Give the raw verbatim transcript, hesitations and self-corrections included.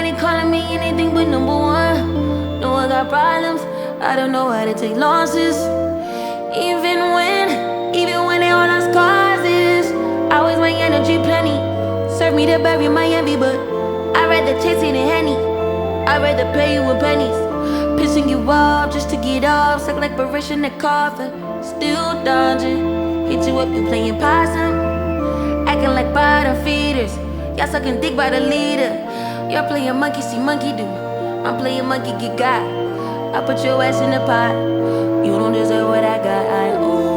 Everybody calling me anything but number one. Know I got problems, I don't know how to take losses. Even when, even when they all lost causes, I always my energy plenty. Serve me to bury my envy, but I'd rather chase it in Henny. I'd rather pay you with pennies. Pissing you off just to get off. Suck like Barish in the coffin. Still dodging. Hit you up, you playing possum. Acting like bottom feeders. Y'all sucking dick by the leader. Y'all playing monkey see monkey do. I'm playing monkey get got. I put your ass in the pot. You don't deserve what I got. I owe.